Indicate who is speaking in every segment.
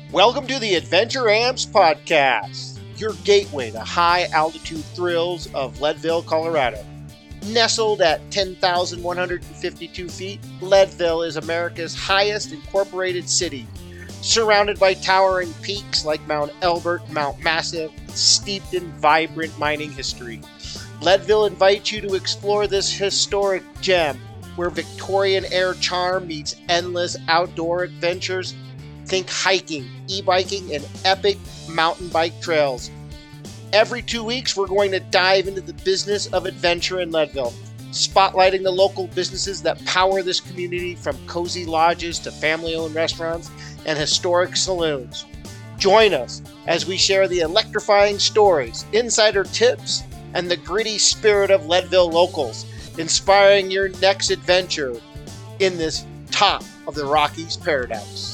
Speaker 1: Welcome to the Adventure Amps Podcast, your gateway to high altitude thrills of Leadville, Colorado. Nestled at 10,152 feet, Leadville is America's highest incorporated city, surrounded by towering peaks like Mount Elbert, Mount Massive, steeped in vibrant mining history. Leadville invites you to explore this historic gem where Victorian air charm meets endless outdoor adventures. Think hiking, e-biking, and epic mountain bike trails. Every 2 weeks, we're going to dive into the business of adventure in Leadville, spotlighting the local businesses that power this community, from cozy lodges to family-owned restaurants and historic saloons. Join us as we share the electrifying stories, insider tips, and the gritty spirit of Leadville locals, inspiring your next adventure in this top of the Rockies paradise.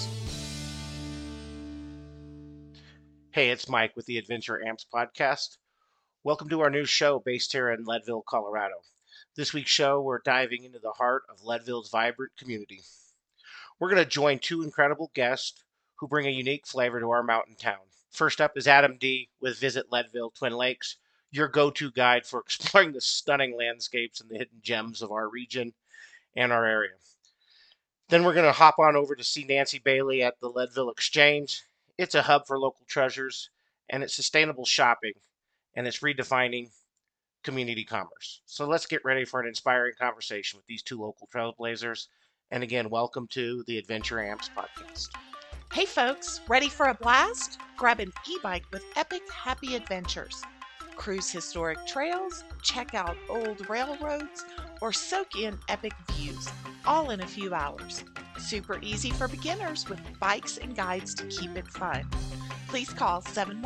Speaker 1: Hey, it's Mike with the Adventure Amps Podcast. Welcome to our new show based here in Leadville, Colorado. This week's show, we're diving into the heart of Leadville's vibrant community. We're going to join two incredible guests who bring a unique flavor to our mountain town. First up is Adam D. with Visit Leadville Twin Lakes, your go-to guide for exploring the stunning landscapes and the hidden gems of our region and our area. Then we're going to hop on over to see Nancy Bailey at the Leadville Exchange. It's a hub for local treasures, and it's sustainable shopping, and it's redefining community commerce. So let's get ready for an inspiring conversation with these two local trailblazers. And again, welcome to the Adventure Amps Podcast.
Speaker 2: Hey folks, ready for a blast? Grab an e-bike with epic happy adventures. Cruise historic trails, check out old railroads, or soak in epic views, all in a few hours. Super easy for beginners with bikes and guides to keep it fun. Please call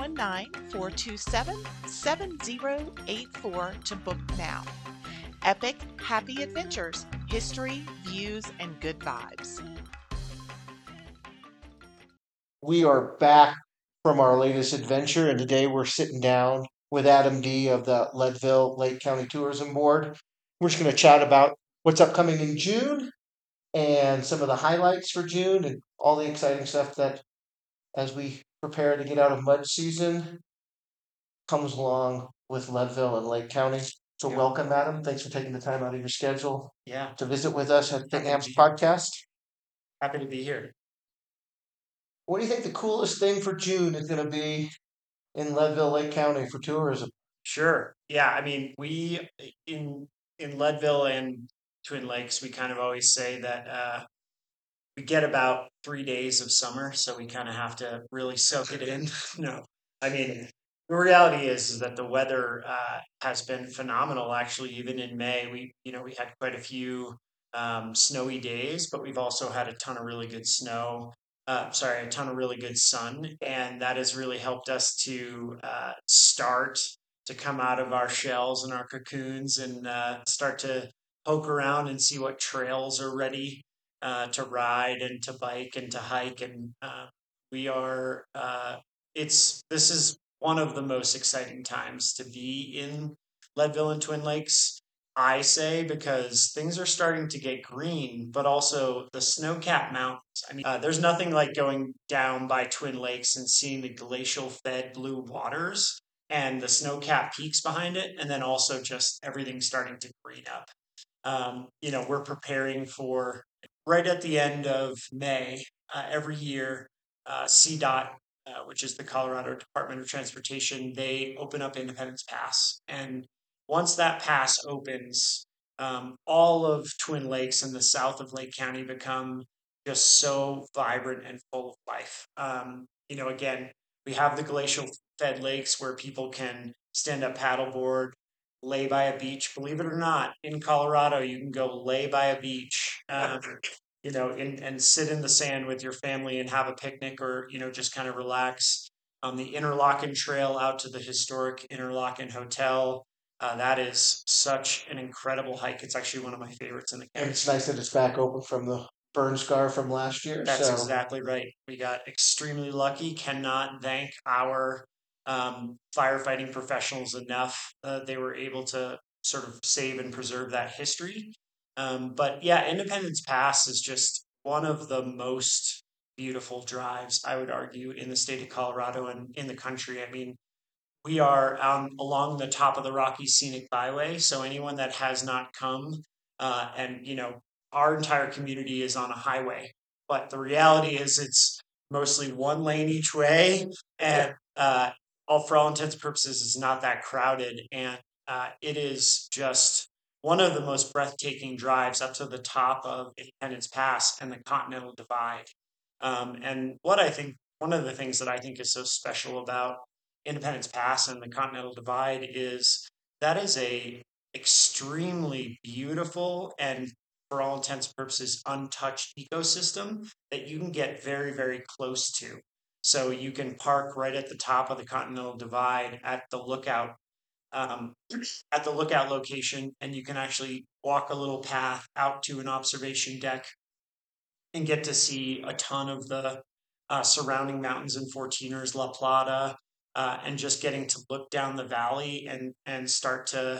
Speaker 2: 719-427-7084 to book now. Epic happy adventures, history, views, and good vibes.
Speaker 1: We are back from our latest adventure, and today we're sitting down with Adam D. of the Leadville Lake County Tourism Board. We're just going to chat about what's upcoming in June and some of the highlights for June and all the exciting stuff that, as we prepare to get out of mud season, comes along with Leadville and Lake County. So welcome, Adam. Thanks for taking the time out of your schedule to visit with us at the AMPS Podcast.
Speaker 3: Happy to be here.
Speaker 1: What do you think the coolest thing for June is going to be in Leadville, Lake County for tourism?
Speaker 3: Sure. Yeah. I mean, we in Leadville and Twin Lakes, we kind of always say that we get about 3 days of summer, so we kind of have to really soak it in. No, I mean, the reality is that the weather has been phenomenal. Actually, even in May, we had quite a few snowy days, but we've also had a ton of really good snow. A ton of really good sun, and that has really helped us to start to come out of our shells and our cocoons and start to poke around and see what trails are ready to ride and to bike and to hike. And we are, this is one of the most exciting times to be in Leadville and Twin Lakes, I say, because things are starting to get green, but also the snow-capped mountains. I mean, there's nothing like going down by Twin Lakes and seeing the glacial-fed blue waters and the snow-capped peaks behind it, and then also just everything starting to green up. We're preparing for right at the end of May every year. CDOT, which is the Colorado Department of Transportation, they open up Independence Pass, and once that pass opens, all of Twin Lakes and the south of Lake County become just so vibrant and full of life. Again, we have the glacial fed lakes where people can stand up paddleboard, lay by a beach. Believe it or not, in Colorado, you can go lay by a beach, and sit in the sand with your family and have a picnic, or, just kind of relax. The Interlochen Trail out to the historic Interlochen Hotel. That is such an incredible hike. It's actually one of my favorites in the county.
Speaker 1: And it's nice that it's back open from the burn scar from last year.
Speaker 3: That's exactly right. We got extremely lucky. Cannot thank our firefighting professionals enough. They were able to sort of save and preserve that history. But yeah, Independence Pass is just one of the most beautiful drives, I would argue, in the state of Colorado and in the country. I mean, we are along the top of the Rockies Scenic Byway. So anyone that has not come, and our entire community is on a highway, but the reality is it's mostly one lane each way, and all for all intents and purposes is not that crowded, and it is just one of the most breathtaking drives up to the top of Independence Pass and the Continental Divide. And what I think one of the things that I think is so special about Independence Pass and the Continental Divide is that is a extremely beautiful and for all intents and purposes untouched ecosystem that you can get very, very close to. So you can park right at the top of the Continental Divide um, at the lookout location, and you can actually walk a little path out to an observation deck and get to see a ton of the surrounding mountains and 14ers, La Plata, and just getting to look down the valley and start to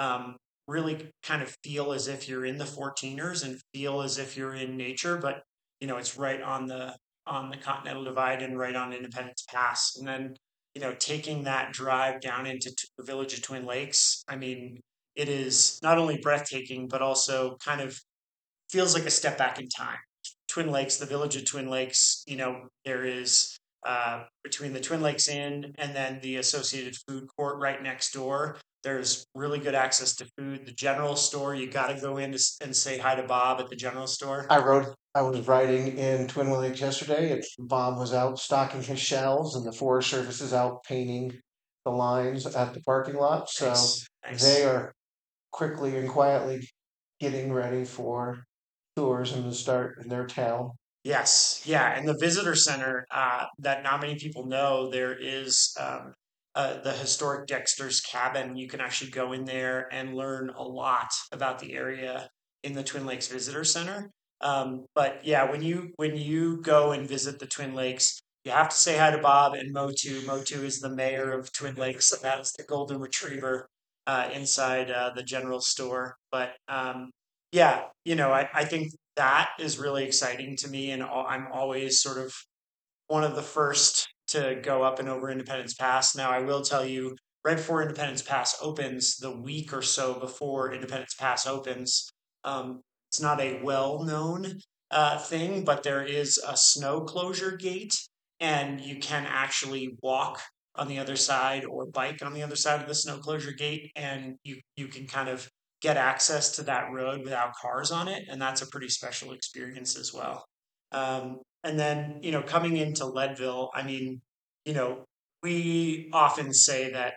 Speaker 3: really kind of feel as if you're in the 14ers and feel as if you're in nature. But it's right on the Continental Divide and right on Independence Pass, and then taking that drive down into the village of Twin Lakes. I mean, it is not only breathtaking, but also kind of feels like a step back in time. Twin Lakes, the village of Twin Lakes, there is between the Twin Lakes Inn and then the associated food court right next door. There's really good access to food. The general store, you got to go in and say hi to Bob at the general store.
Speaker 1: I was riding in Twin Lakes yesterday, and Bob was out stocking his shelves, and the Forest Service is out painting the lines at the parking lot. So
Speaker 3: Nice,
Speaker 1: they
Speaker 3: nice.
Speaker 1: are quickly and quietly getting ready for tourism to start in their town.
Speaker 3: Yes, yeah, and the visitor center that not many people know, there is the historic Dexter's Cabin. You can actually go in there and learn a lot about the area in the Twin Lakes Visitor Center. But yeah, when you go and visit the Twin Lakes, you have to say hi to Bob and Motu. Motu is the mayor of Twin Lakes, and that's the golden retriever inside the general store. But yeah, I think that is really exciting to me, and I'm always sort of one of the first to go up and over Independence Pass. Now, I will tell you, right before Independence Pass opens, the week or so before Independence Pass opens, um, it's not a well-known thing, but there is a snow closure gate, and you can actually walk on the other side or bike on the other side of the snow closure gate, and you can kind of get access to that road without cars on it, and that's a pretty special experience as well. And then, coming into Leadville, I mean, you know, we often say that,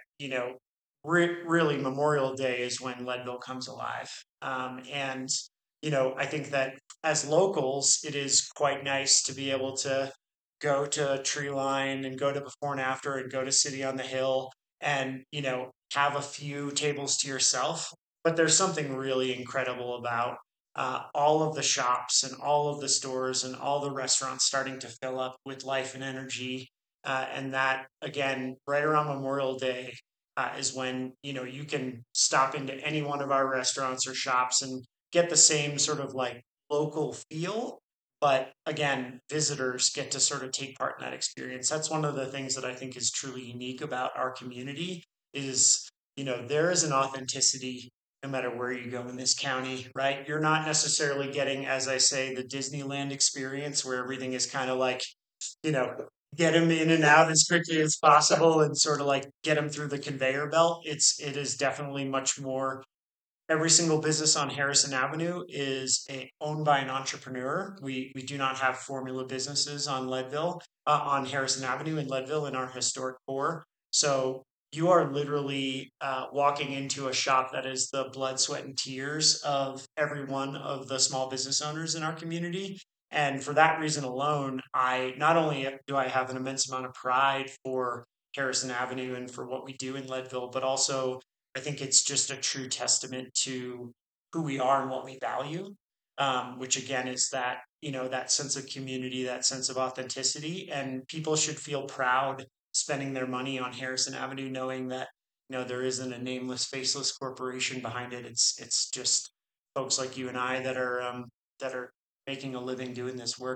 Speaker 3: really Memorial Day is when Leadville comes alive. And, I think that as locals, it is quite nice to be able to go to Tree Line and go to Before and After and go to City on the Hill and, have a few tables to yourself. But there's something really incredible about all of the shops and all of the stores and all the restaurants starting to fill up with life and energy. And that, again, right around Memorial Day is when, you can stop into any one of our restaurants or shops and get the same sort of like local feel. But again, visitors get to sort of take part in that experience. That's one of the things that I think is truly unique about our community is, there is an authenticity no matter where you go in this county, right? You're not necessarily getting, as I say, the Disneyland experience where everything is kind of like, you know, get them in and out as quickly as possible and sort of like get them through the conveyor belt. It is definitely much more. Every single business on Harrison Avenue is owned by an entrepreneur. We do not have formula businesses on Leadville, on Harrison Avenue in Leadville in our historic core. So you are literally walking into a shop that is the blood, sweat, and tears of every one of the small business owners in our community. And for that reason alone, I not only do I have an immense amount of pride for Harrison Avenue and for what we do in Leadville, but also I think it's just a true testament to who we are and what we value, which again is that, that sense of community, that sense of authenticity. And people should feel proud spending their money on Harrison Avenue, knowing that, there isn't a nameless, faceless corporation behind it. It's just folks like you and I that are making a living doing this work.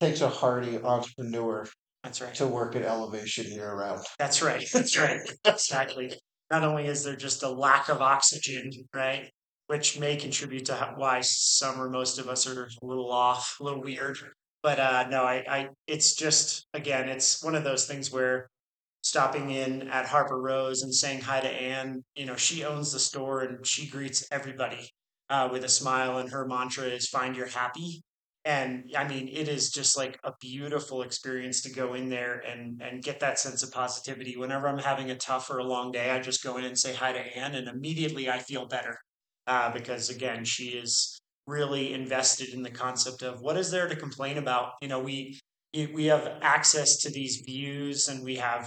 Speaker 1: takes a hardy entrepreneur
Speaker 3: That's right.
Speaker 1: to work at Elevation year round.
Speaker 3: That's right. That's right. Exactly. Not only is there just a lack of oxygen, right, which may contribute to why some or most of us are a little off, a little weird. But no, it's just again, it's one of those things where stopping in at Harper Rose and saying hi to Anne, she owns the store and she greets everybody with a smile, and her mantra is "Find your happy." And I mean, it is just like a beautiful experience to go in there and get that sense of positivity. Whenever I'm having a tough or a long day, I just go in and say hi to Anne, and immediately I feel better because again, she is really invested in the concept of what is there to complain about. We have access to these views, and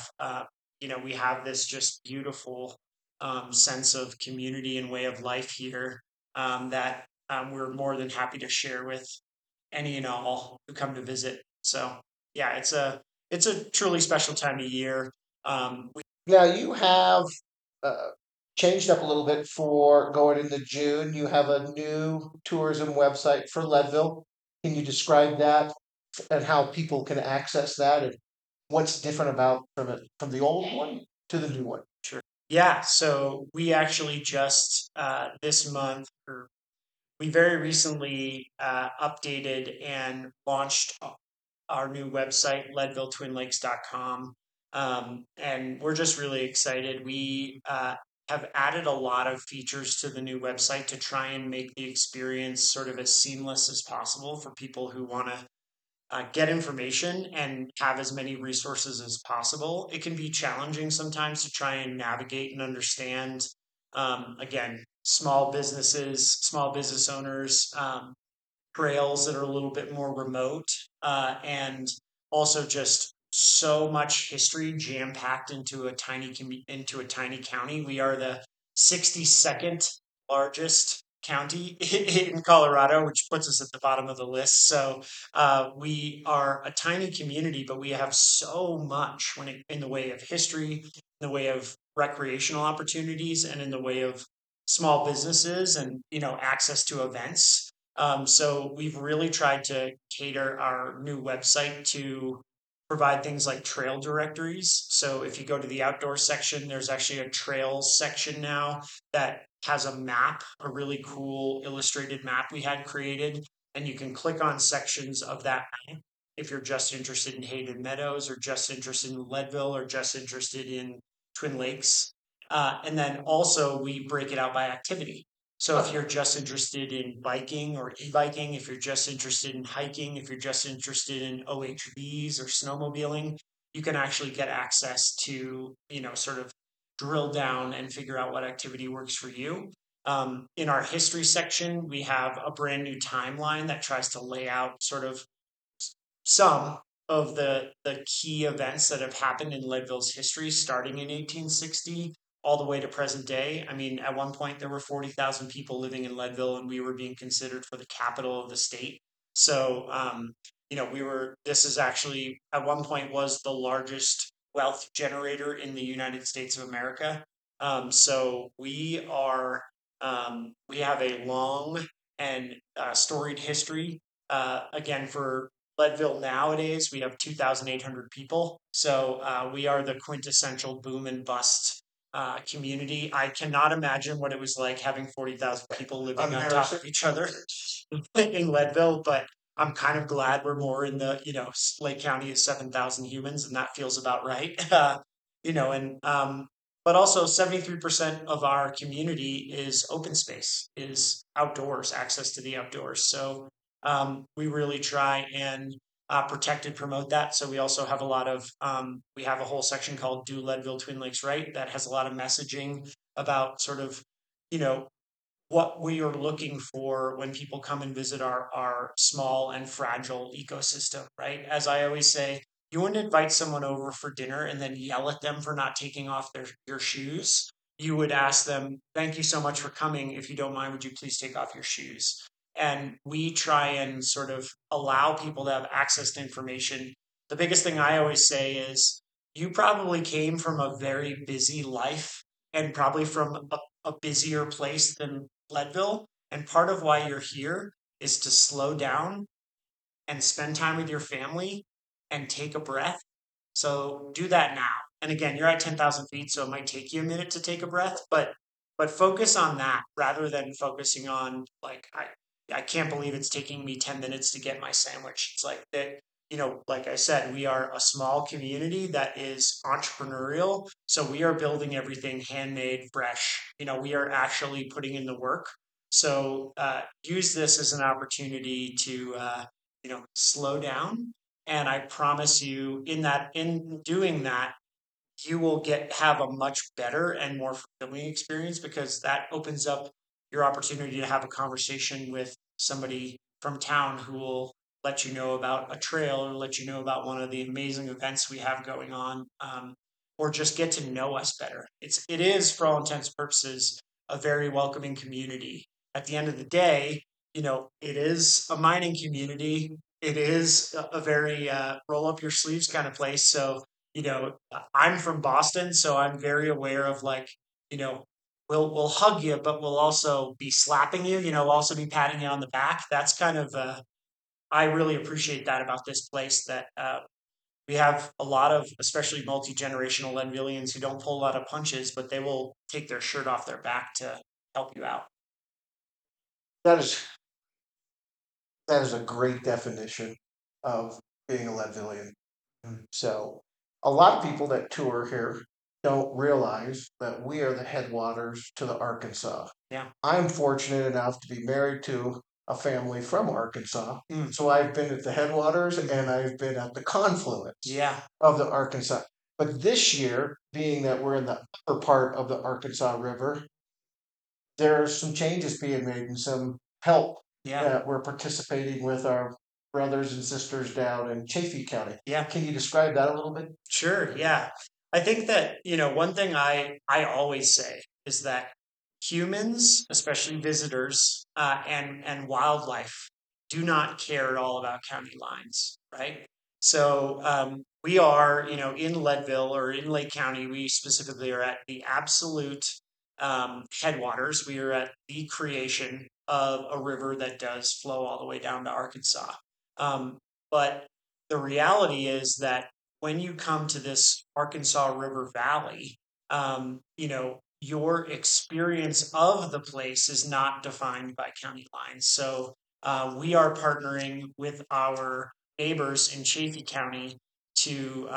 Speaker 3: we have this just beautiful sense of community and way of life here that we're more than happy to share with any and all who come to visit. So yeah, it's a truly special time of year. Now you have uh, changed up a little bit for going into June. You have a new tourism website for Leadville. Can you describe that and how people can access that and what's different about from the old one to the new one? Sure. Yeah, so we actually just this month, or we very recently updated and launched our new website, leadvilletwinlakes.com. And we're just really excited. We have added a lot of features to the new website to try and make the experience sort of as seamless as possible for people who want to get information and have as many resources as possible. It can be challenging sometimes to try and navigate and understand, again, small businesses, small business owners, trails that are a little bit more remote, and also just so much history jam packed into into a tiny county. We are the 62nd largest county in Colorado, which puts us at the bottom of the list. So we are a tiny community, but we have so much in the way of history, in the way of recreational opportunities, and in the way of small businesses and access to events. So we've really tried to cater our new website to provide things like trail directories. So if you go to the outdoor section, there's actually a trails section now that has a map, a really cool illustrated map we had created. And you can click on sections of that map if you're just interested in Hayden Meadows or just interested in Leadville or just interested in Twin Lakes. And then also we break it out by activity. So if you're just interested in biking or e-biking, if you're just interested in hiking, if you're just interested in OHVs or snowmobiling, you can actually get access to, sort of drill down and figure out what activity works for you. In our history section, we have a brand new timeline that tries to lay out sort of some of the key events that have happened in Leadville's history, starting in 1860 all the way to present day. I mean, at one point there were 40,000 people living in Leadville, and we were being considered for the capital of the state. So, this is actually at one point was the largest wealth generator in the United States of America. So we have a long and storied history. Again, for Leadville nowadays, we have 2,800 people. So we are the quintessential boom and bust community. I cannot imagine what it was like having 40,000 people living on top of each other in Leadville, but I'm kind of glad we're more in the, Lake County is 7,000 humans, and that feels about right. But also 73% of our community is open space, is outdoors, access to the outdoors. So we really try and protect and promote that. So we also have we have a whole section called Do Leadville Twin Lakes Right that has a lot of messaging about sort of, you know, what we are looking for when people come and visit our small and fragile ecosystem, right? As I always say, you wouldn't invite someone over for dinner and then yell at them for not taking off your shoes. You would ask them, "Thank you so much for coming. If you don't mind, would you please take off your shoes?" And we try and sort of allow people to have access to information. The biggest thing I always say is you probably came from a very busy life and probably from a busier place than Leadville. And part of why you're here is to slow down and spend time with your family and take a breath. So do that now. And again, you're at 10,000 feet, so it might take you a minute to take a breath, but focus on that rather than focusing on like I can't believe it's taking me 10 minutes to get my sandwich. It's like that, like I said, we are a small community that is entrepreneurial. So we are building everything handmade, fresh. We are actually putting in the work. So use this as an opportunity to slow down. And I promise you, in doing that, you will have a much better and more fulfilling experience, because that opens up your opportunity to have a conversation with somebody from town who will let you know about a trail or let you know about one of the amazing events we have going on, or just get to know us better. It is, for all intents and purposes, a very welcoming community. At the end of the day, it is a mining community. It is a very roll up your sleeves kind of place. So I'm from Boston, so I'm very aware of, like, you know, we'll hug you, but we'll also be slapping you, also be patting you on the back. That's kind of I really appreciate that about this place, that we have a lot of, especially multi-generational Leadvillians, who don't pull a lot of punches, but they will take their shirt off their back to help you out.
Speaker 1: That is that is a great definition of being a Leadvillian. So, a lot of people that tour here don't realize that we are the headwaters to the Arkansas.
Speaker 3: Yeah.
Speaker 1: I'm fortunate enough to be married to a family from Arkansas.
Speaker 3: Mm.
Speaker 1: So I've been at the headwaters and I've been at the confluence
Speaker 3: Yeah.
Speaker 1: of the Arkansas. But this year, being that we're in the upper part of the Arkansas River, there's some changes being made and some help
Speaker 3: Yeah.
Speaker 1: that we're participating with our brothers and sisters down in Chaffee County.
Speaker 3: Yeah.
Speaker 1: Can you describe that a little bit?
Speaker 3: Sure. Yeah. I think that, one thing I always say is that humans, especially visitors, and wildlife, do not care at all about county lines, right? So we are, in Leadville or in Lake County. We specifically are at the absolute headwaters. We are at the creation of a river that does flow all the way down to Arkansas. But the reality is that when you come to this Arkansas River Valley, your experience of the place is not defined by county lines. So we are partnering with our neighbors in Chaffee County to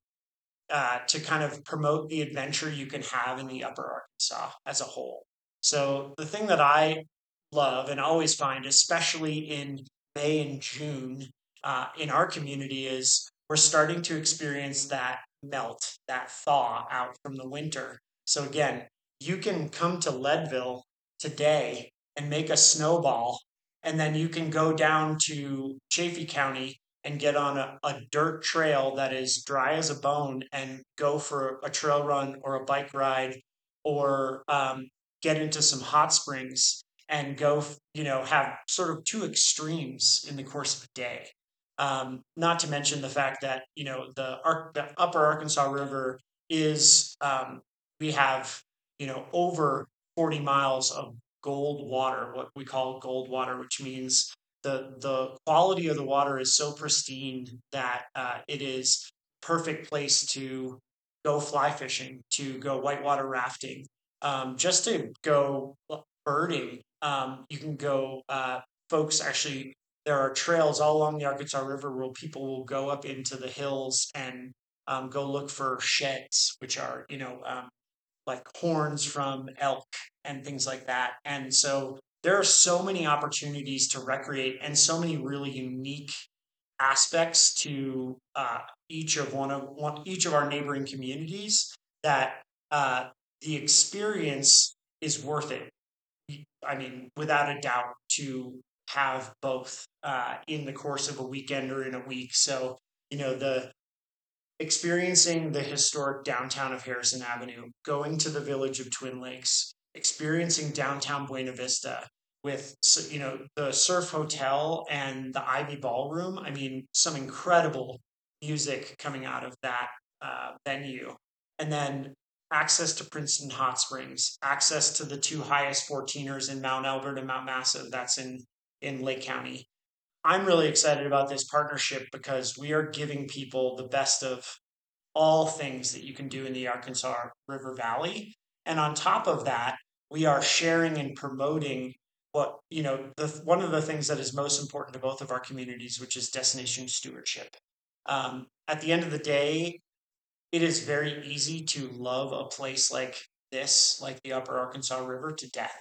Speaker 3: to kind of promote the adventure you can have in the Upper Arkansas as a whole. So the thing that I love and always find, especially in May and June, in our community, is we're starting to experience that melt, that thaw out from the winter. So again, you can come to Leadville today and make a snowball, and then you can go down to Chaffee County and get on a dirt trail that is dry as a bone and go for a trail run or a bike ride, or get into some hot springs and go, have sort of two extremes in the course of a day. Not to mention the fact that, the upper Arkansas River is, we have, over 40 miles of gold water, what we call gold water, which means the quality of the water is so pristine that it is perfect place to go fly fishing, to go whitewater rafting, just to go birding. You can go. Folks, actually, there are trails all along the Arkansas River where people will go up into the hills and go look for sheds, which are like horns from elk and things like that. And so there are so many opportunities to recreate and so many really unique aspects to each of our neighboring communities that the experience is worth it. I mean, without a doubt, to have both in the course of a weekend or in a week. So, the experiencing the historic downtown of Harrison Avenue, going to the village of Twin Lakes, experiencing downtown Buena Vista with, the Surf Hotel and the Ivy Ballroom. I mean, some incredible music coming out of that venue. And then access to Princeton Hot Springs, access to the two highest 14ers in Mount Elbert and Mount Massive. That's in Lake County. I'm really excited about this partnership because we are giving people the best of all things that you can do in the Arkansas River Valley. And on top of that, we are sharing and promoting what, one of the things that is most important to both of our communities, which is destination stewardship. At the end of the day, it is very easy to love a place like this, like the Upper Arkansas River, to death.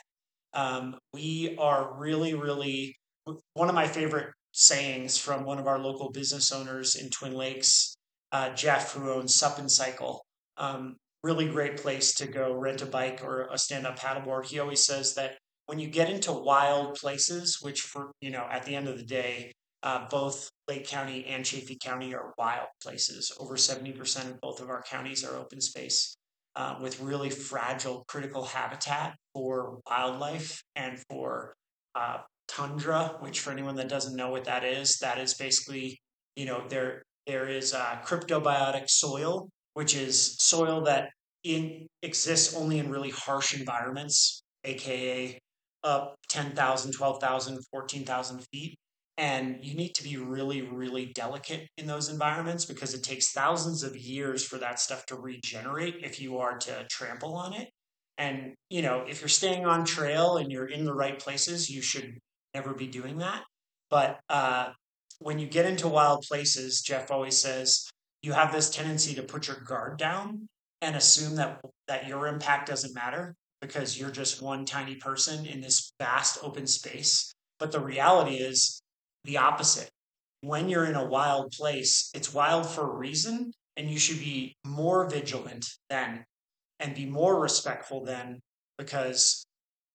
Speaker 3: We are really, really, one of my favorite sayings from one of our local business owners in Twin Lakes, Jeff, who owns Sup and Cycle. Really great place to go rent a bike or a stand-up paddleboard. He always says that when you get into wild places, which at the end of the day, both Lake County and Chaffee County are wild places. Over 70% of both of our counties are open space with really fragile, critical habitat for wildlife and for tundra, which for anyone that doesn't know what that is basically, there is cryptobiotic soil, which is soil that exists only in really harsh environments, aka up 10,000, 12,000, 14,000 feet. And you need to be really, really delicate in those environments because it takes thousands of years for that stuff to regenerate if you are to trample on it. And, if you're staying on trail and you're in the right places, you should never be doing that. But when you get into wild places, Jeff always says, you have this tendency to put your guard down and assume that your impact doesn't matter because you're just one tiny person in this vast open space. But the reality is the opposite. When you're in a wild place, it's wild for a reason, and you should be more vigilant then and be more respectful then because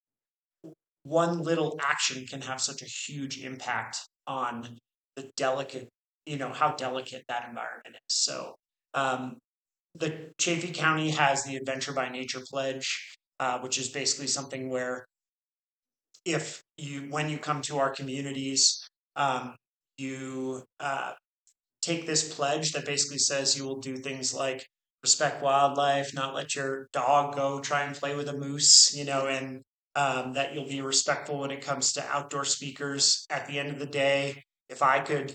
Speaker 3: one little action can have such a huge impact on the delicate, how delicate that environment is. So, the Chaffee County has the Adventure by Nature Pledge, which is basically something where when you come to our communities, you take this pledge that basically says you will do things like respect wildlife, not let your dog go try and play with a moose, and that you'll be respectful when it comes to outdoor speakers. At the end of the day, if I could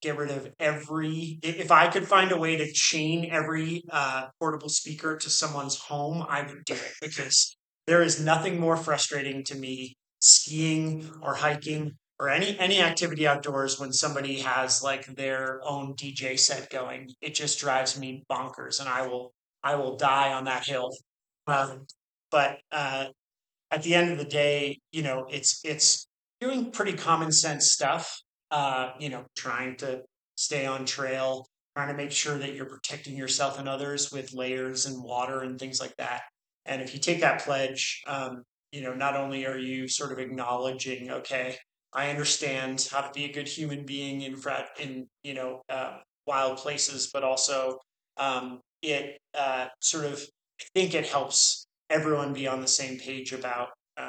Speaker 3: if I could find a way to chain every portable speaker to someone's home, I would do it because there is nothing more frustrating to me skiing or hiking or any activity outdoors when somebody has like their own DJ set going. It just drives me bonkers, and I will die on that hill. But at the end of the day, it's doing pretty common sense stuff. Trying to stay on trail, trying to make sure that you're protecting yourself and others with layers and water and things like that. And if you take that pledge, not only are you sort of acknowledging, okay, I understand how to be a good human being in wild places, but also it sort of I think it helps everyone be on the same page about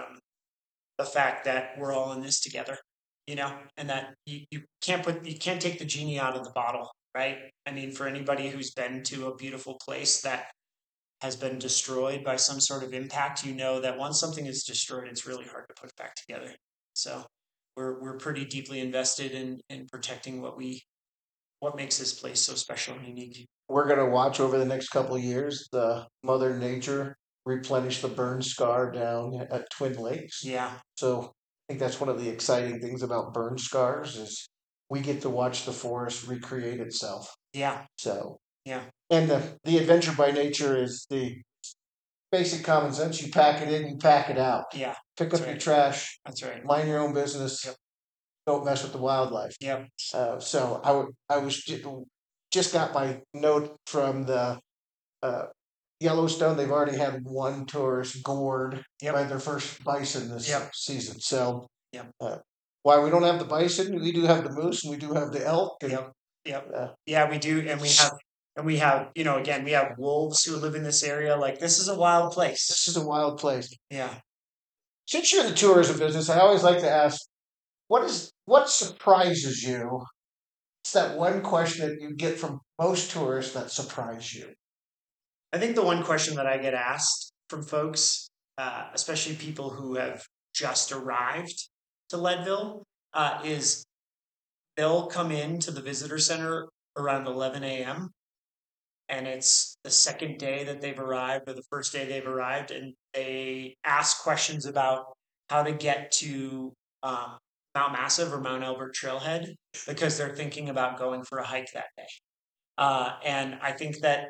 Speaker 3: the fact that we're all in this together, and that you can't take the genie out of the bottle, right? I mean, for anybody who's been to a beautiful place that has been destroyed by some sort of impact, that once something is destroyed, it's really hard to put it back together. So we're pretty deeply invested in protecting what makes this place so special and unique.
Speaker 1: We're going to watch over the next couple of years the Mother Nature replenish the burn scar down at Twin Lakes.
Speaker 3: Yeah.
Speaker 1: So I think that's one of the exciting things about burn scars is we get to watch the forest recreate itself.
Speaker 3: Yeah.
Speaker 1: So
Speaker 3: yeah.
Speaker 1: And the Adventure by Nature is the basic common sense. You pack it in, you pack it out.
Speaker 3: Yeah.
Speaker 1: Pick up your trash.
Speaker 3: That's right.
Speaker 1: Mind your own business.
Speaker 3: Yep.
Speaker 1: Don't mess with the wildlife.
Speaker 3: Yep.
Speaker 1: So I was just got my note from the Yellowstone. They've already had one tourist gored by their first bison this season. So why we don't have the bison? We do have the moose and we do have the elk. And,
Speaker 3: yeah, we do, and we have again we have wolves who live in this area. Like this is a wild place.
Speaker 1: This is a wild place.
Speaker 3: Yeah.
Speaker 1: Since you're in the tourism business, I always like to ask, what surprises you? It's that one question that you get from most tourists that surprise you.
Speaker 3: I think the one question that I get asked from folks, especially people who have just arrived to Leadville, is they'll come into the visitor center around 11 a.m. and it's the second day that they've arrived or the first day they've arrived, and they ask questions about how to get to um, Mount Massive or Mount Albert Trailhead because they're thinking about going for a hike that day. And I think that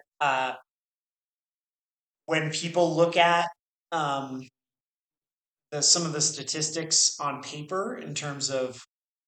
Speaker 3: when people look at um, some of the statistics on paper in terms of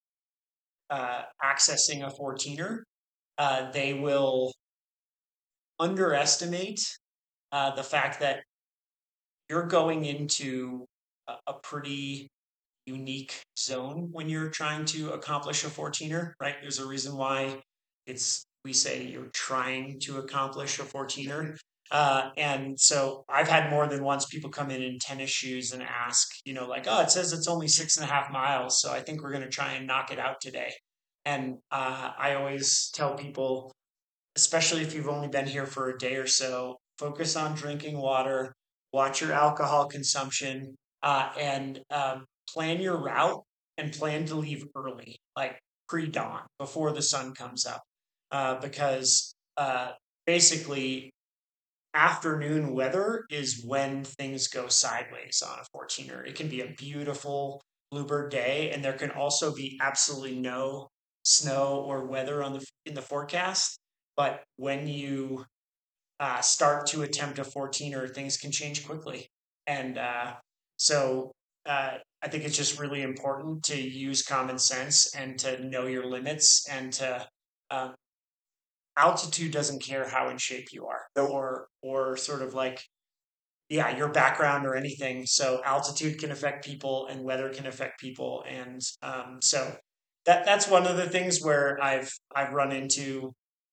Speaker 3: accessing a 14er, they will underestimate the fact that you're going into a pretty unique zone when you're trying to accomplish a 14er, right? There's a reason why we say you're trying to accomplish a 14er. And so I've had more than once people come in tennis shoes and ask, like, oh, it says it's only 6.5 miles. So I think we're going to try and knock it out today. And I always tell people, especially if you've only been here for a day or so, focus on drinking water, watch your alcohol consumption, and plan your route and plan to leave early, like pre-dawn, before the sun comes up. Because basically, afternoon weather is when things go sideways on a 14er. It can be a beautiful bluebird day, and there can also be absolutely no snow or weather in the forecast. But when you start to attempt a 14er, things can change quickly. And so I think it's just really important to use common sense and to know your limits and to um, altitude doesn't care how in shape you are or sort of like your background or anything. So altitude can affect people and weather can affect people. And so that's one of the things where I've run into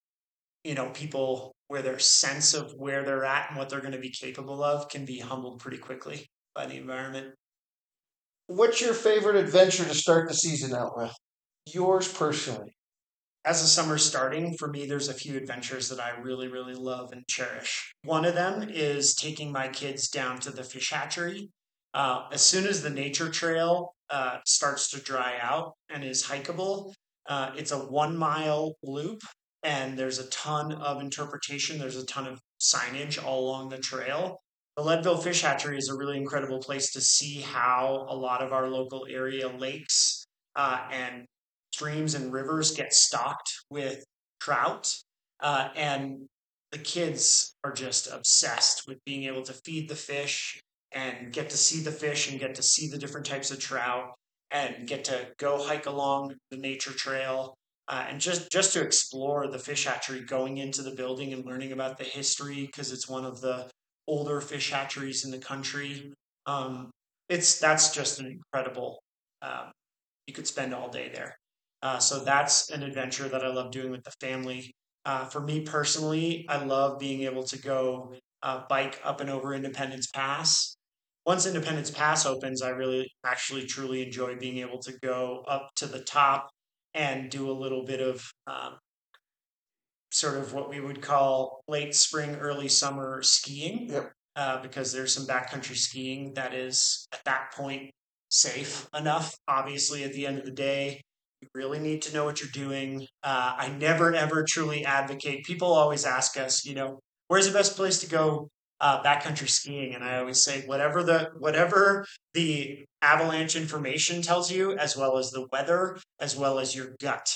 Speaker 3: people where their sense of where they're at and what they're going to be capable of can be humbled pretty quickly by the environment.
Speaker 1: What's your favorite adventure to start the season out with? Yours personally.
Speaker 3: As the summer's starting, for me, there's a few adventures that I really, really love and cherish. One of them is taking my kids down to the fish hatchery. As soon as the nature trail starts to dry out and is hikeable, it's a 1 mile loop, and there's a ton of interpretation. There's a ton of signage all along the trail. The Leadville Fish Hatchery is a really incredible place to see how a lot of our local area lakes and streams and rivers get stocked with trout. And the kids are just obsessed with being able to feed the fish and get to see the fish and get to see the different types of trout and get to go hike along the nature trail and just to explore the fish hatchery, going into the building and learning about the history because it's one of the older fish hatcheries in the country. That's just an incredible. You could spend all day there. So that's an adventure that I love doing with the family. For me personally, I love being able to go bike up and over Independence Pass. Once Independence Pass opens, I really actually truly enjoy being able to go up to the top and do a little bit of sort of what we would call late spring, early summer skiing.
Speaker 1: Yep.
Speaker 3: Because there's some backcountry skiing that is at that point safe enough. Obviously, at the end of the day, you really need to know what you're doing. I never ever truly advocate. People always ask us, where's the best place to go backcountry skiing? And I always say whatever the avalanche information tells you, as well as the weather, as well as your gut.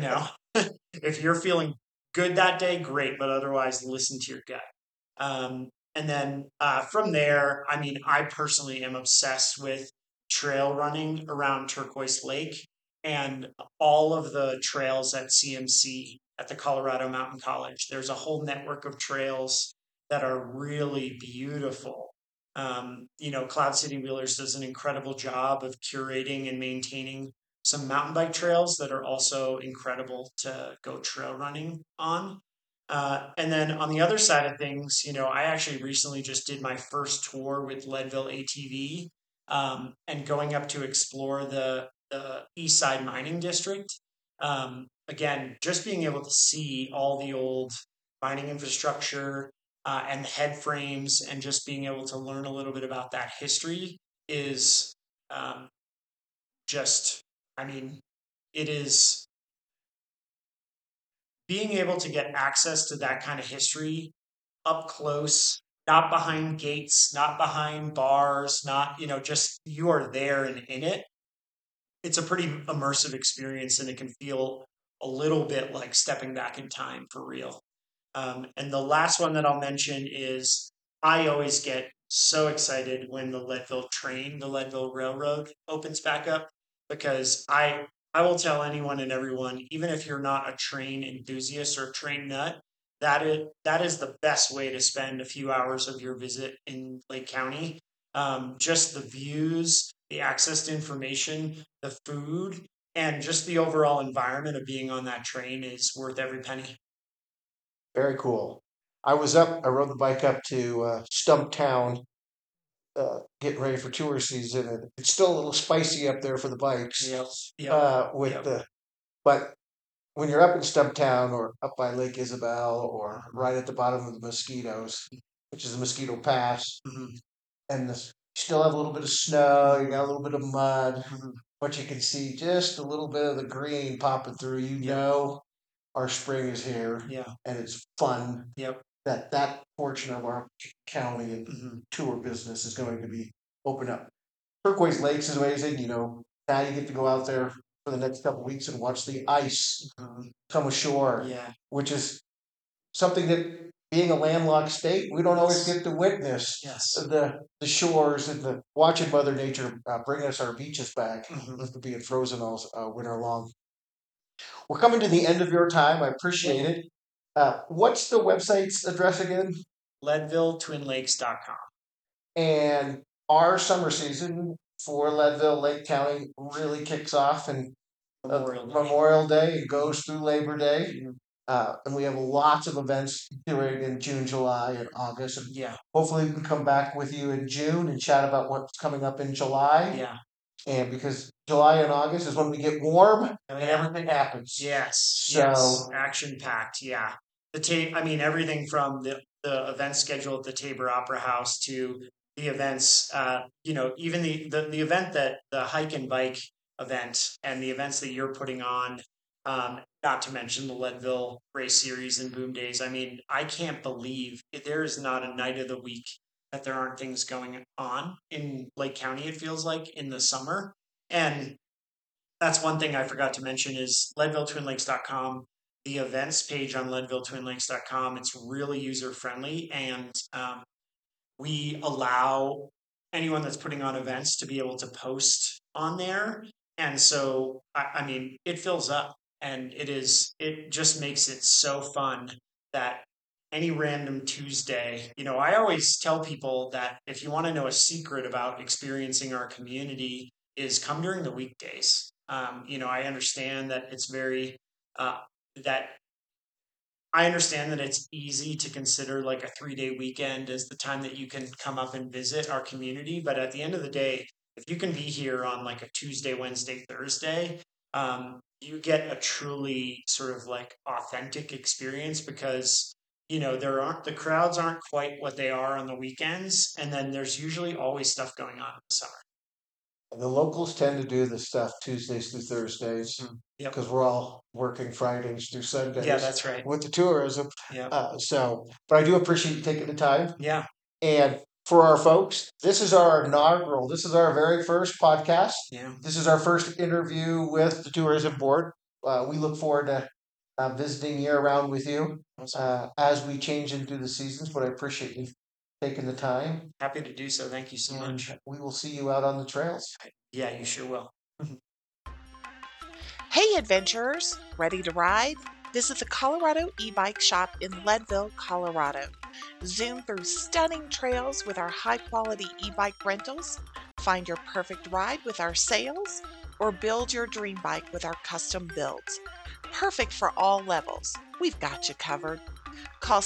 Speaker 3: If you're feeling good that day, great, but otherwise, listen to your gut. And then from there, I mean, I personally am obsessed with trail running around Turquoise Lake and all of the trails at CMC at the Colorado Mountain College. There's a whole network of trails that are really beautiful. Cloud City Wheelers does an incredible job of curating and maintaining some mountain bike trails that are also incredible to go trail running on. And then on the other side of things, I actually recently just did my first tour with Leadville ATV and going up to explore the East Side Mining District. Again, just being able to see all the old mining infrastructure and the head frames and just being able to learn a little bit about that history is just, I mean, it is being able to get access to that kind of history up close, not behind gates, not behind bars, not, just you are there and in it. It's a pretty immersive experience, and it can feel a little bit like stepping back in time for real. And the last one that I'll mention is I always get so excited when the Leadville Railroad opens back up, because I will tell anyone and everyone, even if you're not a train enthusiast or a train nut, that is the best way to spend a few hours of your visit in Lake County. Just the views, the access to information, the food, and just the overall environment of being on that train is worth every penny.
Speaker 1: Very cool. I rode the bike up to Stumptown, getting ready for tour season, and it's still a little spicy up there for the bikes.
Speaker 3: Yep.
Speaker 1: With
Speaker 3: Yep.
Speaker 1: but when you're up in Stumptown or up by Lake Isabel or right at the bottom of the Mosquitoes, which is the Mosquito Pass,
Speaker 3: Mhm.
Speaker 1: and you still have a little bit of snow, you got a little bit of mud,
Speaker 3: Mhm.
Speaker 1: but you can see just a little bit of the green popping through.
Speaker 3: Yep.
Speaker 1: Our spring is here,
Speaker 3: Yeah.
Speaker 1: and it's fun
Speaker 3: Yep.
Speaker 1: that portion of our county and
Speaker 3: Mhm.
Speaker 1: tour business is going to be open up. Turquoise Lakes is amazing. Now you get to go out there for the next couple of weeks and watch the ice
Speaker 3: Mhm.
Speaker 1: come ashore,
Speaker 3: Yeah.
Speaker 1: which is something that, being a landlocked state, we don't always get to witness
Speaker 3: Yes.
Speaker 1: the shores and the watching Mother Nature bring us our beaches back
Speaker 3: Mhm.
Speaker 1: after being frozen all winter long. We're coming to the end of your time. I appreciate it. What's the website's address again?
Speaker 3: LeadvilleTwinLakes.com.
Speaker 1: And our summer season for Leadville Lake County really kicks off and Memorial Day and goes through Labor Day.
Speaker 3: Mhm.
Speaker 1: And we have lots of events doing in June, July, and August. And
Speaker 3: Yeah.
Speaker 1: hopefully we can come back with you in June and chat about what's coming up in July.
Speaker 3: Yeah.
Speaker 1: And because July and August is when we get warm and
Speaker 3: Yeah.
Speaker 1: everything happens.
Speaker 3: Yes.
Speaker 1: So
Speaker 3: Action packed. Yeah. I mean, everything from the event schedule at the Tabor Opera House to the events, even the event, that the hike and bike event, and the events that you're putting on, not to mention the Leadville race series and boom days. I mean, I can't believe there is not a night of the week that there aren't things going on in Lake County, it feels like, in the summer. And that's one thing I forgot to mention is LeadvilleTwinLakes.com, the events page on LeadvilleTwinLakes.com. It's really user friendly, and we allow anyone that's putting on events to be able to post on there. And so, I mean, it fills up, and it just makes it so fun that any random Tuesday, I always tell people that if you want to know a secret about experiencing our community, is come during the weekdays. I understand that uh, that I understand that it's easy to consider like a 3-day weekend as the time that you can come up and visit our community. But at the end of the day, if you can be here on like a Tuesday, Wednesday, Thursday, you get a truly sort of like authentic experience, because the crowds aren't quite what they are on the weekends, and then there's usually always stuff going on in the summer.
Speaker 1: the locals tend to do the stuff Tuesdays through Thursdays
Speaker 3: Yep.
Speaker 1: because we're all working Fridays through Sundays.
Speaker 3: Yeah, that's right.
Speaker 1: With the tourism.
Speaker 3: Yeah.
Speaker 1: But I do appreciate you taking the time.
Speaker 3: Yeah.
Speaker 1: And for our folks, this is our very first podcast.
Speaker 3: Yeah.
Speaker 1: This is our first interview with the tourism board. We look forward to visiting year round with you as we change into the seasons, but I appreciate you taking the time.
Speaker 3: Happy to do so. Thank you so much.
Speaker 1: We will see you out on the trails.
Speaker 3: Yeah, you sure will.
Speaker 2: Hey adventurers, ready to ride? Visit the Colorado e-bike shop in Leadville, Colorado. Zoom through stunning trails with our high-quality e-bike rentals, find your perfect ride with our sales, or build your dream bike with our custom builds. Perfect for all levels. We've got you covered. Call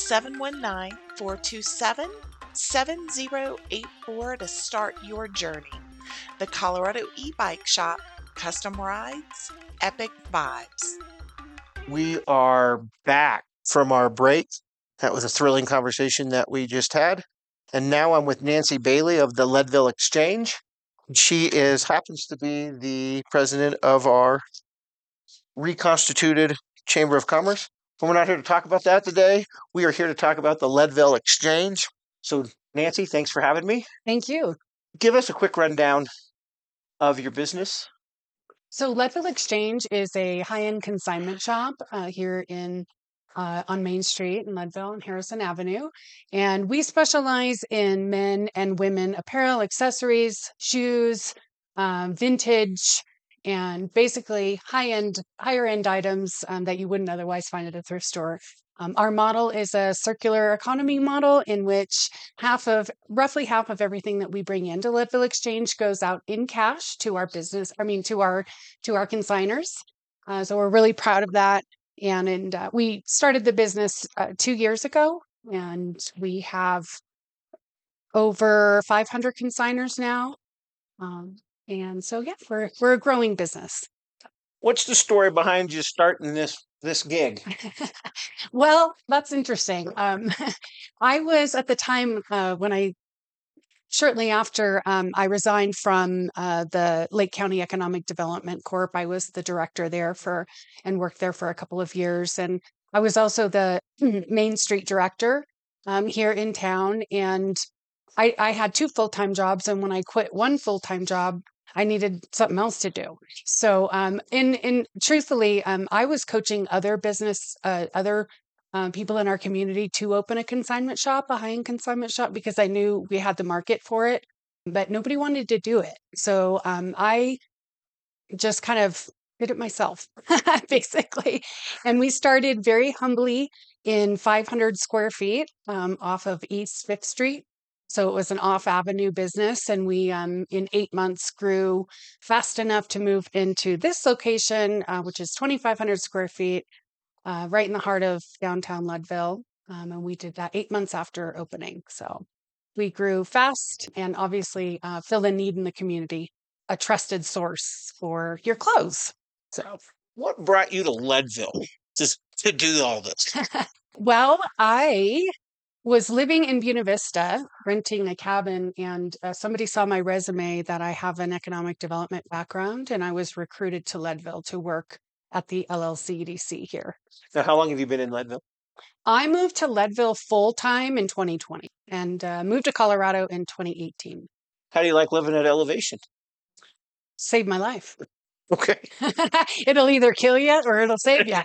Speaker 2: 719-427-7084 to start your journey. The Colorado e-bike shop, custom rides, epic vibes.
Speaker 1: We are back from our break. That was a thrilling conversation that we just had. And now I'm with Nancy Bailey of the Leadville Exchange. She happens to be the president of our reconstituted Chamber of Commerce. But we're not here to talk about that today. We are here to talk about the Leadville Exchange. So, Nancy, thanks for having me.
Speaker 4: Thank you.
Speaker 1: Give us a quick rundown of your business.
Speaker 4: So Leadville Exchange is a high-end consignment shop here on Main Street in Leadville and Harrison Avenue. And we specialize in men and women apparel, accessories, shoes, vintage, and basically higher end items that you wouldn't otherwise find at a thrift store. Our model is a circular economy model in which roughly half of everything that we bring into Leadville Exchange goes out in cash to our consigners. So we're really proud of that. And we started the business 2 years ago, and we have over 500 consigners now. And so, yeah, we're a growing business.
Speaker 1: What's the story behind you starting this gig?
Speaker 4: Well, that's interesting. I was at the time shortly after I resigned from the Lake County Economic Development Corp. I was the director there and worked there for a couple of years. And I was also the Main Street director here in town. And I had 2 full-time jobs. And when I quit one full-time job, I needed something else to do. So, truthfully, I was coaching other people in our community to open a consignment shop, a high-end consignment shop, because I knew we had the market for it, but nobody wanted to do it. So, I just kind of did it myself, basically. And we started very humbly in 500 square feet off of East 5th Street. So it was an off-avenue business, and we, in 8 months, grew fast enough to move into this location, which is 2,500 square feet, right in the heart of downtown Leadville. And we did that 8 months after opening. So we grew fast and obviously filled a need in the community, a trusted source for your clothes. So,
Speaker 1: What brought you to Leadville to do all this?
Speaker 4: well, I was living in Buena Vista, renting a cabin, and somebody saw my resume that I have an economic development background, and I was recruited to Leadville to work at the LLCDC here.
Speaker 1: Now, how long have you been in Leadville?
Speaker 4: I moved to Leadville full-time in 2020 and moved to Colorado in 2018.
Speaker 1: How do you like living at elevation?
Speaker 4: Saved my life.
Speaker 1: Okay.
Speaker 4: It'll either kill you or it'll save you,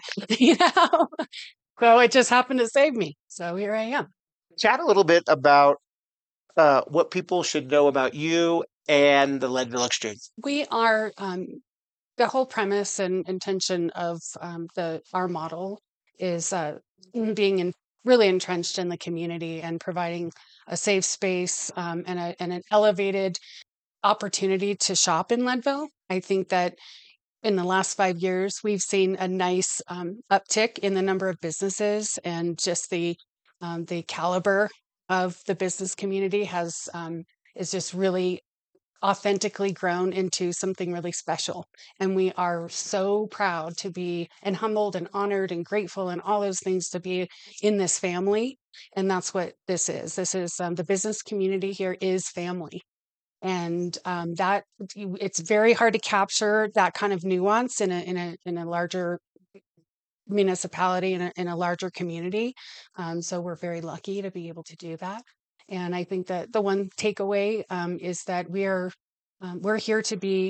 Speaker 4: So it just happened to save me. So here I am.
Speaker 1: Chat a little bit about what people should know about you and the Leadville Exchange.
Speaker 4: We are the whole premise and intention of our model is being really entrenched in the community and providing a safe space and an elevated opportunity to shop in Leadville. I think that in the last 5 years, we've seen a nice uptick in the number of businesses, and just the caliber of the business community is just really authentically grown into something really special. And we are so proud to be, and humbled and honored and grateful and all those things, to be in this family. And that's what this is. This is the business community here is family. And that it's very hard to capture that kind of nuance in a larger municipality, in a larger community. So we're very lucky to be able to do that. And I think that the one takeaway is that we're here to be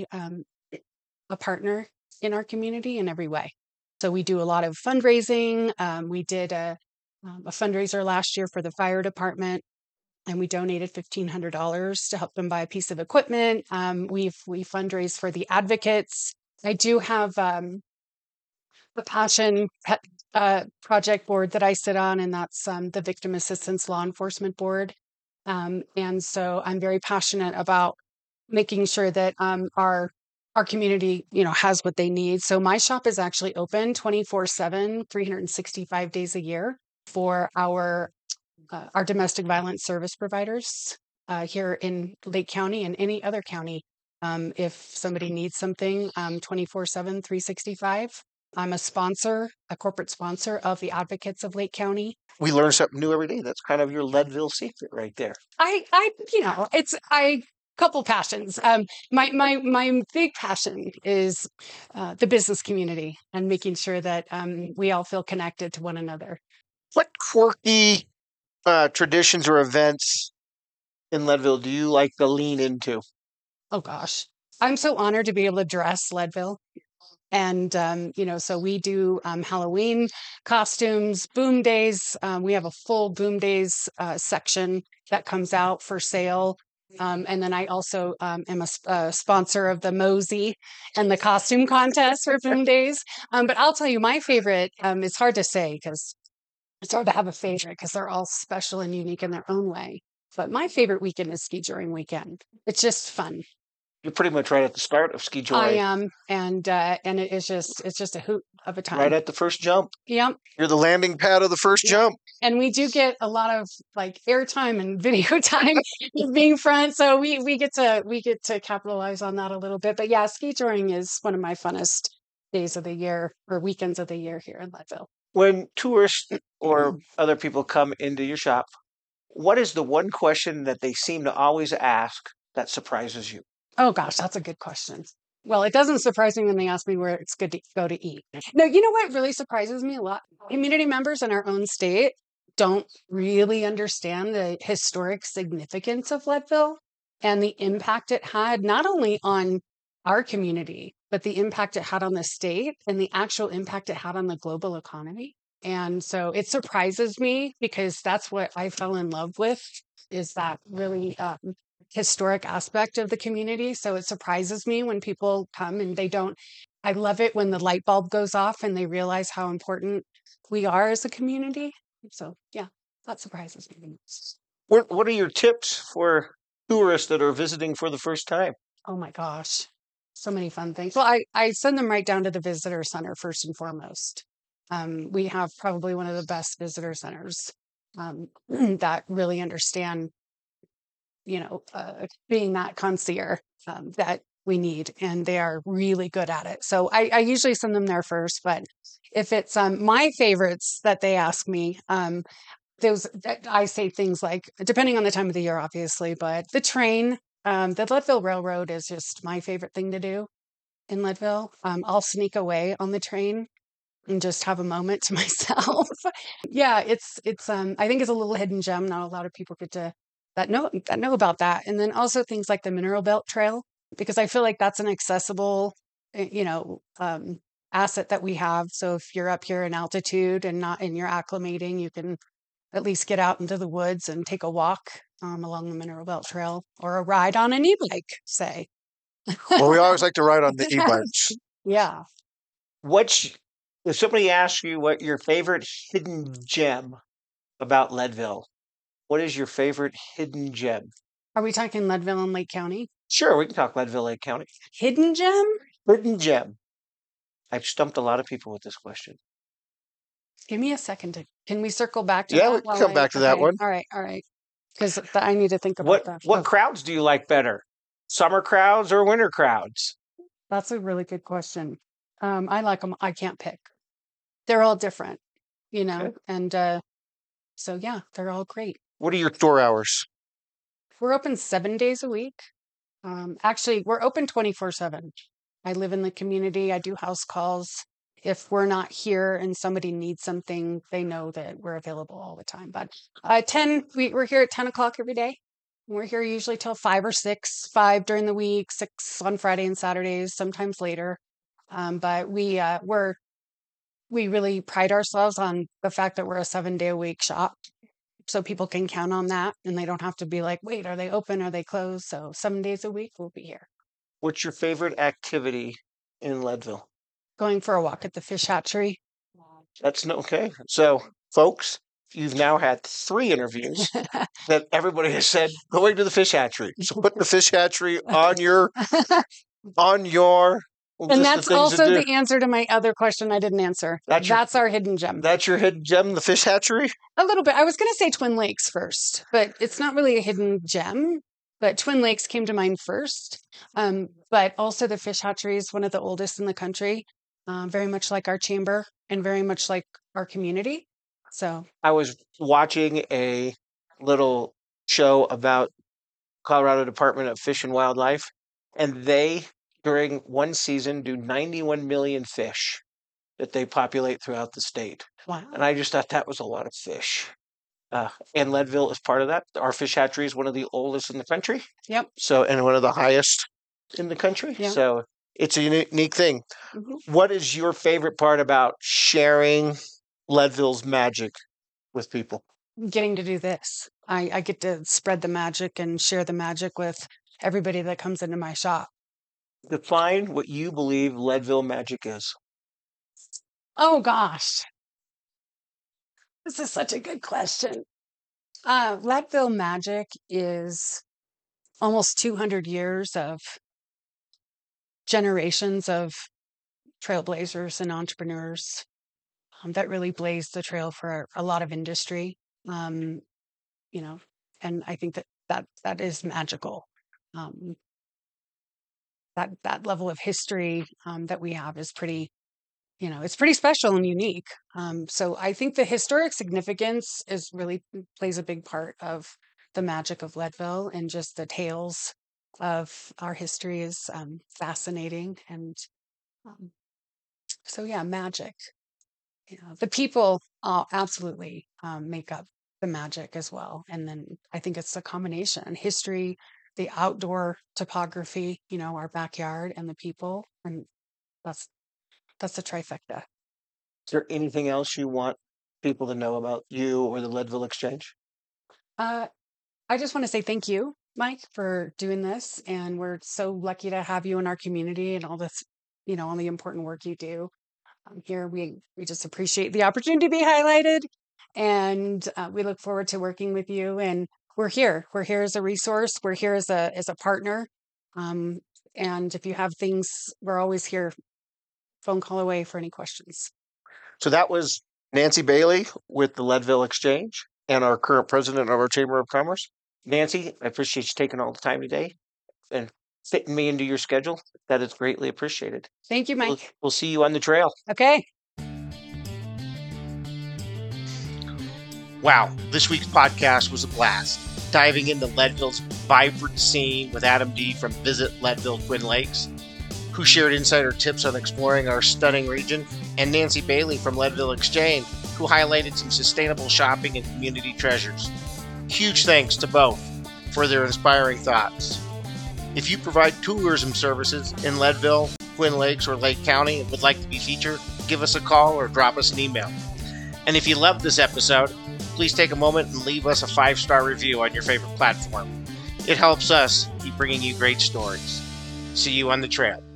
Speaker 4: a partner in our community in every way. So we do a lot of fundraising. We did a fundraiser last year for the fire department, and we donated $1,500 to help them buy a piece of equipment. We fundraise for the advocates. I do have the Passion Project board that I sit on, and that's the Victim Assistance Law Enforcement Board. And so I'm very passionate about making sure that our community, has what they need. So my shop is actually open 24/7, 365 days a year for our domestic violence service providers here in Lake County and any other county. If somebody needs something 24/7, 365. I'm a corporate sponsor of the Advocates of Lake County.
Speaker 1: We learn something new every day. That's kind of your Leadville secret right there.
Speaker 4: I couple passions. My big passion is the business community and making sure that we all feel connected to one another.
Speaker 1: What quirky traditions or events in Leadville do you like to lean into?
Speaker 4: Oh gosh, I'm so honored to be able to dress Leadville. And, so we do Halloween costumes, Boom Days. We have a full Boom Days section that comes out for sale. And then I also am a sponsor of the Mosey and the costume contest for Boom Days. But I'll tell you, my favorite, it's hard to say because it's hard to have a favorite because they're all special and unique in their own way. But my favorite weekend is Ski Joring weekend. It's just fun.
Speaker 1: You're pretty much right at the start of Ski Joring.
Speaker 4: I am, and it's just a hoot of a time.
Speaker 1: Right at the first jump.
Speaker 4: Yep.
Speaker 1: You're the landing pad of the first jump.
Speaker 4: And we do get a lot of like airtime and video time being front, so we get to capitalize on that a little bit. But yeah, Ski Joring is one of my funnest days of the year or weekends of the year here in Leadville.
Speaker 1: When tourists or other people come into your shop, what is the one question that they seem to always ask that surprises you?
Speaker 4: Oh gosh, that's a good question. Well, it doesn't surprise me when they ask me where it's good to go to eat. No, you know what really surprises me a lot? Community members in our own state don't really understand the historic significance of Leadville and the impact it had not only on our community, but the impact it had on the state and the actual impact it had on the global economy. And so it surprises me because that's what I fell in love with, is that really historic aspect of the community. So it surprises me when people come and they don't. I love it when the light bulb goes off and they realize how important we are as a community. So yeah, that surprises me.
Speaker 1: What are your tips for tourists that are visiting for the first time?
Speaker 4: Oh my gosh, so many fun things. Well, I send them right down to the visitor center first and foremost. We have probably one of the best visitor centers that really understand, being that concierge that we need, and they are really good at it. So I usually send them there first, but if it's my favorites that they ask me, I say things like, depending on the time of the year, obviously, but the train, the Leadville Railroad is just my favorite thing to do in Leadville. I'll sneak away on the train and just have a moment to myself. Yeah, it's I think it's a little hidden gem. Not a lot of people get to that know about that. And then also things like the Mineral Belt Trail, because I feel like that's an accessible, asset that we have. So if you're up here in altitude and you're acclimating, you can at least get out into the woods and take a walk along the Mineral Belt Trail, or a ride on an e-bike, say.
Speaker 1: Well, we always like to ride on the e-bikes.
Speaker 4: Yeah.
Speaker 1: If somebody asks you what your favorite hidden gem about Leadville, what is your favorite hidden gem?
Speaker 4: Are we talking Leadville and Lake County?
Speaker 1: Sure, we can talk Leadville, Lake County.
Speaker 4: Hidden gem?
Speaker 1: Hidden gem. I've stumped a lot of people with this question.
Speaker 4: Give me a second. Can we circle back to
Speaker 1: Yeah,
Speaker 4: that?
Speaker 1: we can come back to that one.
Speaker 4: All right. Because I need to think about that.
Speaker 1: What crowds do you like better? Summer crowds or winter crowds?
Speaker 4: That's a really good question. I like them. I can't pick. They're all different,
Speaker 1: Okay.
Speaker 4: and so yeah, they're all great.
Speaker 1: What are your store hours?
Speaker 4: We're open 7 days a week. Actually, we're open 24/7. I live in the community. I do house calls. If we're not here and somebody needs something, they know that we're available all the time. But we're here at 10 o'clock every day. We're here usually till 5 or 6, 5 during the week, 6 on Friday and Saturdays, sometimes later. But we really pride ourselves on the fact that we're a 7-day-a-week shop. So people can count on that, and they don't have to be like, wait, are they open? Are they closed? So 7 days a week, we'll be here.
Speaker 1: What's your favorite activity in Leadville?
Speaker 4: Going for a walk at the fish hatchery.
Speaker 1: Okay. So, folks, you've now had 3 interviews that everybody has said going to the fish hatchery. So put the fish hatchery on your
Speaker 4: And that's also the answer to my other question I didn't answer. That's our hidden gem.
Speaker 1: That's your hidden gem, the fish hatchery?
Speaker 4: A little bit. I was going to say Twin Lakes first, but it's not really a hidden gem. But Twin Lakes came to mind first. But also the fish hatchery is one of the oldest in the country, very much like our chamber and very much like our community. So
Speaker 1: I was watching a little show about Colorado Department of Fish and Wildlife, and they, during one season, do 91 million fish that they populate throughout the state.
Speaker 4: Wow.
Speaker 1: And I just thought that was a lot of fish. And Leadville is part of that. Our fish hatchery is one of the oldest in the country.
Speaker 4: Yep.
Speaker 1: So, and one of the highest in the country.
Speaker 4: Yeah.
Speaker 1: So it's a unique thing.
Speaker 4: Mhm.
Speaker 1: What is your favorite part about sharing Leadville's magic with people?
Speaker 4: Getting to do this. I get to spread the magic and share the magic with everybody that comes into my shop.
Speaker 1: Define what you believe Leadville magic is.
Speaker 4: Oh gosh. This is such a good question. Leadville magic is almost 200 years of generations of trailblazers and entrepreneurs that really blazed the trail for a lot of industry. You know, and I think that is magical. That level of history that we have is pretty, it's pretty special and unique. So I think the historic significance is really plays a big part of the magic of Leadville, and just the tales of our history is fascinating. And so yeah, magic. The people absolutely make up the magic as well. And then I think it's a combination: history, the outdoor topography, our backyard, and the people, and that's a trifecta.
Speaker 1: Is there anything else you want people to know about you or the Leadville Exchange?
Speaker 4: I just want to say thank you, Mike, for doing this, and we're so lucky to have you in our community and all this, all the important work you do. Here, we just appreciate the opportunity to be highlighted, and we look forward to working with you. And we're here. We're here as a resource. We're here as a partner. And if you have things, we're always here. Phone call away for any questions.
Speaker 1: So that was Nancy Bailey with the Leadville Exchange and our current president of our Chamber of Commerce. Nancy, I appreciate you taking all the time today and fitting me into your schedule. That is greatly appreciated.
Speaker 4: Thank you, Mike.
Speaker 1: We'll see you on the trail.
Speaker 4: Okay.
Speaker 1: Wow, this week's podcast was a blast. Diving into Leadville's vibrant scene with Adam D. from Visit Leadville Twin Lakes, who shared insider tips on exploring our stunning region, and Nancy Bailey from Leadville Exchange, who highlighted some sustainable shopping and community treasures. Huge thanks to both for their inspiring thoughts. If you provide tourism services in Leadville, Twin Lakes, or Lake County and would like to be featured, give us a call or drop us an email. And if you loved this episode, please take a moment and leave us a 5-star review on your favorite platform. It helps us keep bringing you great stories. See you on the trail.